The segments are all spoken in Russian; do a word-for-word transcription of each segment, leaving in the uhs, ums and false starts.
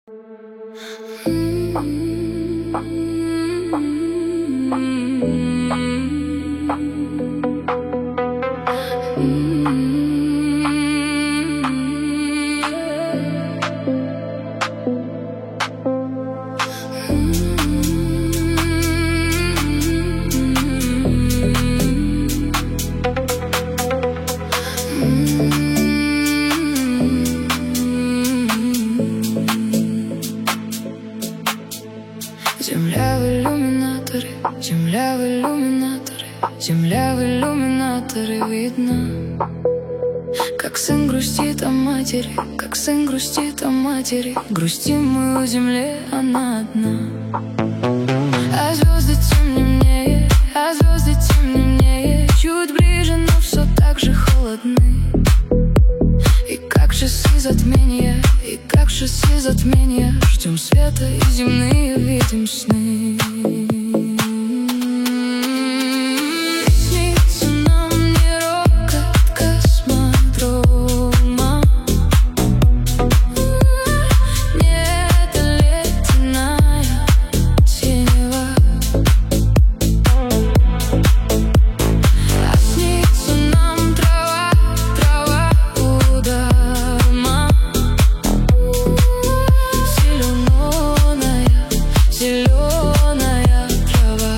Земля в иллюминаторе, земля в иллюминаторе, земля в иллюминаторе видно, как сын грустит о матери, как сын грустит о матери. Грустим мы у земли, она одна. А звезды темнее, а звезды темнее, чуть ближе, но все так же холодны. И как часы затмения, и как часы затмения, ждем света и земные видим сны. Снится нам не рокот космодрома, нет ледяная синева, а снится нам трава, трава у дома, зеленая, зеленая трава.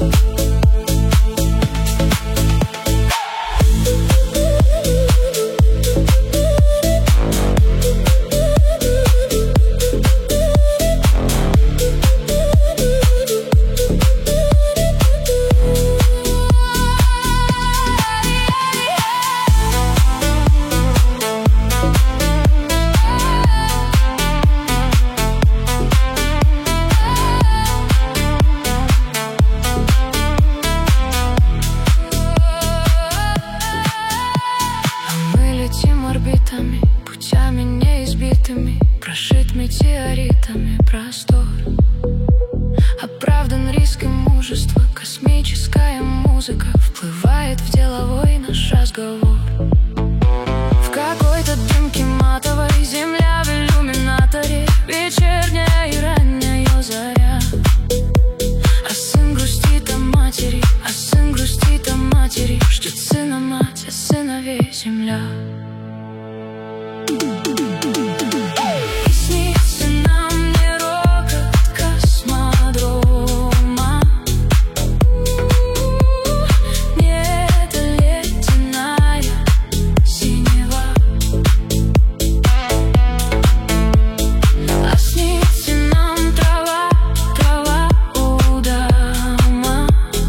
Орбитами, путями неизбитыми, прошит метеоритами простор. Оправдан риск и мужество, космическая музыка вплывает в деловой наш разговор. В какой-то дымке матовой земля в иллюминаторе, вечерняя и ранняя заря. А сын грустит о матери, а сын грустит о матери, ждет сына мать, а сыновей земля. И снится нам не рокот космодрома, нет ледяная синева, а снится нам трава, трава у дома,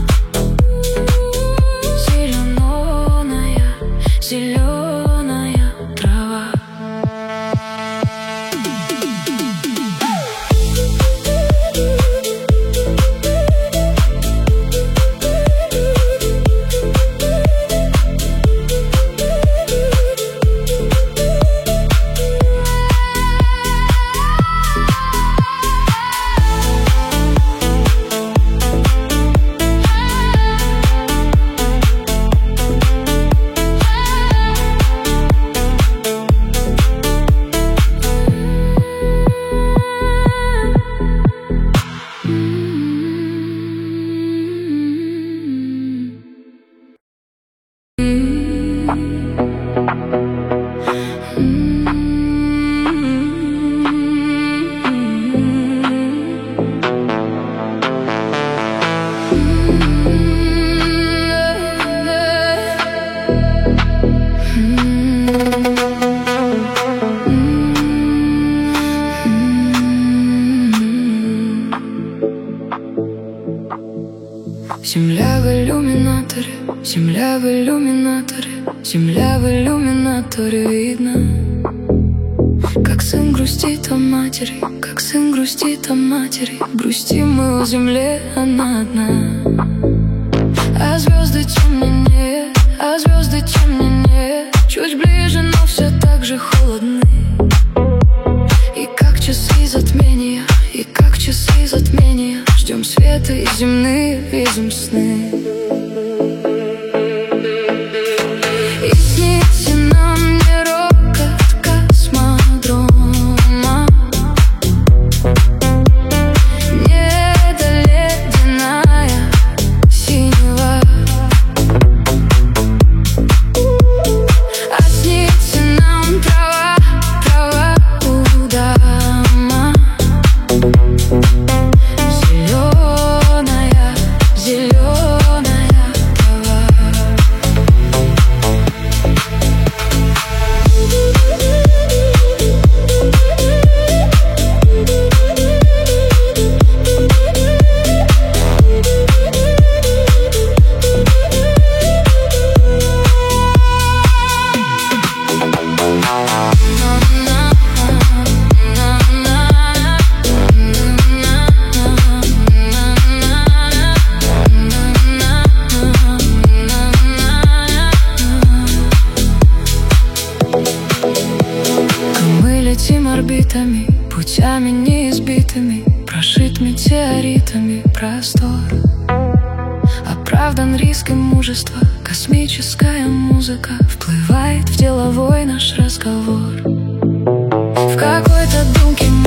зеленая, зеленая трава. Земля в иллюминаторе, земля в иллюминаторе, земля в иллюминаторе видно, как сын грустит о матери, как сын грустит о матери. Грустим мы у земли, она одна. А звезды темнее, а звезды темнее, чуть ближе, но все так же холодны. И как часы затмения, и как часы затмения, ждем света и земные видим сны. И снится нам не рокот космодрома, неизбитыми, прошит метеоритами простор. Оправдан риском мужества, космическая музыка вплывает в деловой наш разговор. В какой-то думке